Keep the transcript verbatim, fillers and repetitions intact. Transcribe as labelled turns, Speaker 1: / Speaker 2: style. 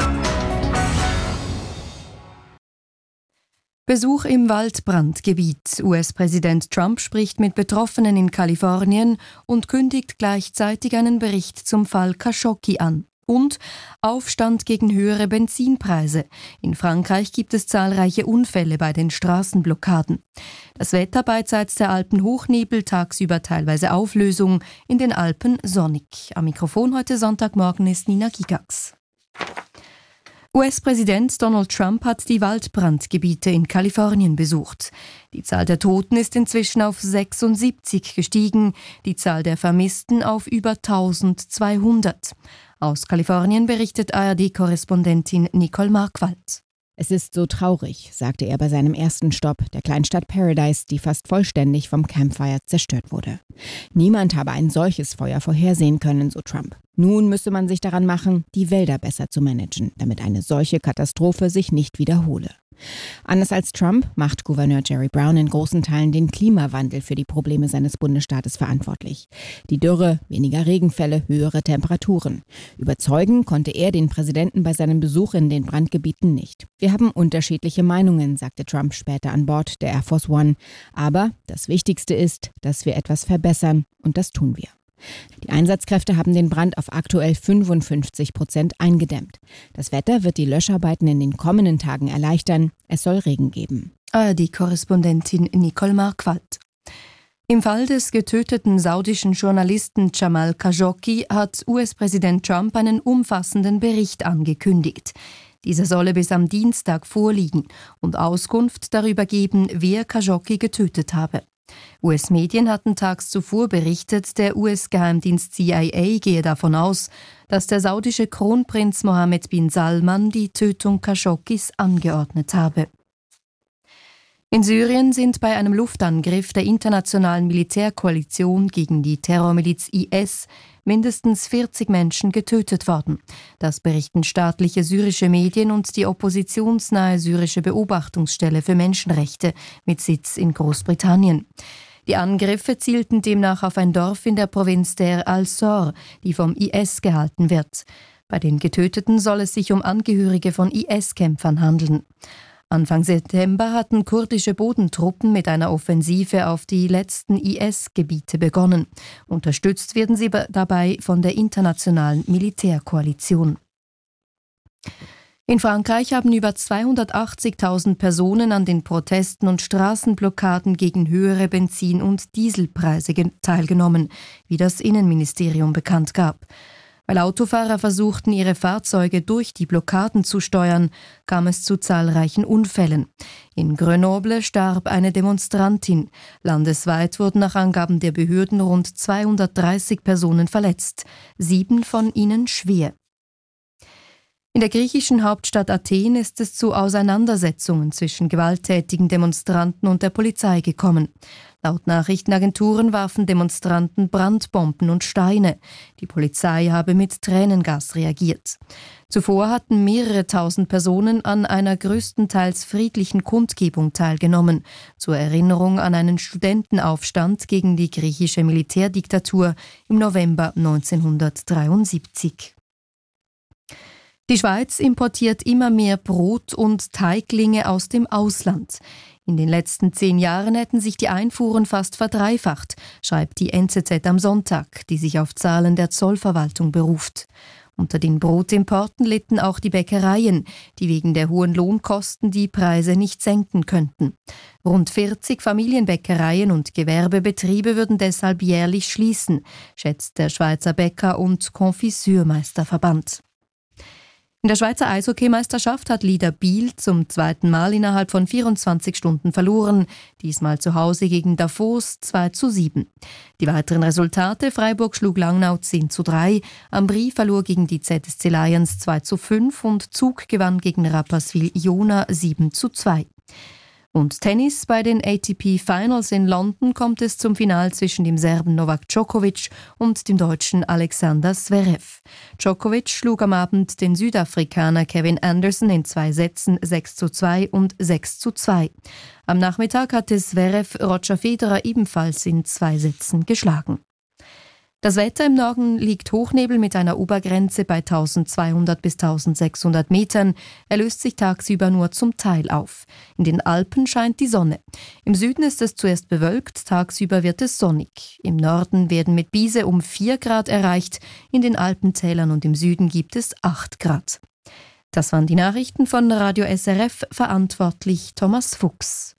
Speaker 1: Besuch im Waldbrandgebiet. U S-Präsident Trump spricht mit Betroffenen in Kalifornien und kündigt gleichzeitig einen Bericht zum Fall Khashoggi an. Und Aufstand gegen höhere Benzinpreise. In Frankreich gibt es zahlreiche Unfälle bei den Straßenblockaden. Das Wetter beidseits der Alpen Hochnebel, tagsüber teilweise Auflösung, in den Alpen sonnig. Am Mikrofon heute Sonntagmorgen ist Nina Gigax. U S-Präsident Donald Trump hat die Waldbrandgebiete in Kalifornien besucht. Die Zahl der Toten ist inzwischen auf sechsundsiebzig gestiegen, die Zahl der Vermissten auf über eintausendzweihundert. Aus Kalifornien berichtet A R D-Korrespondentin Nicole Markwald.
Speaker 2: Es ist so traurig, sagte er bei seinem ersten Stopp, der Kleinstadt Paradise, die fast vollständig vom Camp Fire zerstört wurde. Niemand habe ein solches Feuer vorhersehen können, so Trump. Nun müsse man sich daran machen, die Wälder besser zu managen, damit eine solche Katastrophe sich nicht wiederhole. Anders als Trump macht Gouverneur Jerry Brown in großen Teilen den Klimawandel für die Probleme seines Bundesstaates verantwortlich. Die Dürre, weniger Regenfälle, höhere Temperaturen. Überzeugen konnte er den Präsidenten bei seinem Besuch in den Brandgebieten nicht. Wir haben unterschiedliche Meinungen, sagte Trump später an Bord der Air Force One. Aber das Wichtigste ist, dass wir etwas verbessern, und das tun wir. Die Einsatzkräfte haben den Brand auf aktuell fünfundfünfzig Prozent eingedämmt. Das Wetter wird die Löscharbeiten in den kommenden Tagen erleichtern. Es soll Regen geben.
Speaker 1: A R D-Korrespondentin Nicole Markwald. Im Fall des getöteten saudischen Journalisten Jamal Khashoggi hat U S-Präsident Trump einen umfassenden Bericht angekündigt. Dieser solle bis am Dienstag vorliegen und Auskunft darüber geben, wer Khashoggi getötet habe. U S-Medien hatten tags zuvor berichtet, der U S-Geheimdienst C I A gehe davon aus, dass der saudische Kronprinz Mohammed bin Salman die Tötung Khashoggis angeordnet habe. In Syrien sind bei einem Luftangriff der internationalen Militärkoalition gegen die Terrormiliz I S mindestens vierzig Menschen getötet worden. Das berichten staatliche syrische Medien und die oppositionsnahe syrische Beobachtungsstelle für Menschenrechte mit Sitz in Großbritannien. Die Angriffe zielten demnach auf ein Dorf in der Provinz Der al-Sor, die vom I S gehalten wird. Bei den Getöteten soll es sich um Angehörige von I S-Kämpfern handeln. Anfang September hatten kurdische Bodentruppen mit einer Offensive auf die letzten I S-Gebiete begonnen. Unterstützt werden sie dabei von der internationalen Militärkoalition. In Frankreich haben über zweihundertachtzigtausend Personen an den Protesten und Straßenblockaden gegen höhere Benzin- und Dieselpreise teilgenommen, wie das Innenministerium bekannt gab. Weil Autofahrer versuchten, ihre Fahrzeuge durch die Blockaden zu steuern, kam es zu zahlreichen Unfällen. In Grenoble starb eine Demonstrantin. Landesweit wurden nach Angaben der Behörden rund zweihundertdreißig Personen verletzt, sieben von ihnen schwer. In der griechischen Hauptstadt Athen ist es zu Auseinandersetzungen zwischen gewalttätigen Demonstranten und der Polizei gekommen. Laut Nachrichtenagenturen warfen Demonstranten Brandbomben und Steine. Die Polizei habe mit Tränengas reagiert. Zuvor hatten mehrere tausend Personen an einer größtenteils friedlichen Kundgebung teilgenommen, zur Erinnerung an einen Studentenaufstand gegen die griechische Militärdiktatur im November neunzehnhundertdreiundsiebzig. Die Schweiz importiert immer mehr Brot- und Teiglinge aus dem Ausland. In den letzten zehn Jahren hätten sich die Einfuhren fast verdreifacht, schreibt die N Z Z am Sonntag, die sich auf Zahlen der Zollverwaltung beruft. Unter den Brotimporten litten auch die Bäckereien, die wegen der hohen Lohnkosten die Preise nicht senken könnten. Rund vierzig Familienbäckereien und Gewerbebetriebe würden deshalb jährlich schließen, schätzt der Schweizer Bäcker- und Konfiseurmeisterverband. In der Schweizer Eishockeymeisterschaft hat Lieder Biel zum zweiten Mal innerhalb von vierundzwanzig Stunden verloren, diesmal zu Hause gegen Davos zwei zu sieben. Die weiteren Resultate: Freiburg schlug Langnau zehn zu drei, Ambri verlor gegen die Z S C Lions zwei zu fünf und Zug gewann gegen Rapperswil-Jona sieben zu zwei. Und Tennis: Bei den A T P Finals in London kommt es zum Final zwischen dem Serben Novak Djokovic und dem Deutschen Alexander Zverev. Djokovic schlug am Abend den Südafrikaner Kevin Anderson in zwei Sätzen sechs zu zwei und sechs zu zwei. Am Nachmittag hatte Zverev Roger Federer ebenfalls in zwei Sätzen geschlagen. Das Wetter im Norden liegt Hochnebel mit einer Obergrenze bei tausendzweihundert bis tausendsechshundert Metern. Er löst sich tagsüber nur zum Teil auf. In den Alpen scheint die Sonne. Im Süden ist es zuerst bewölkt, tagsüber wird es sonnig. Im Norden werden mit Biese um vier Grad erreicht. In den Alpentälern und im Süden gibt es acht Grad. Das waren die Nachrichten von Radio S R F, verantwortlich Thomas Fuchs.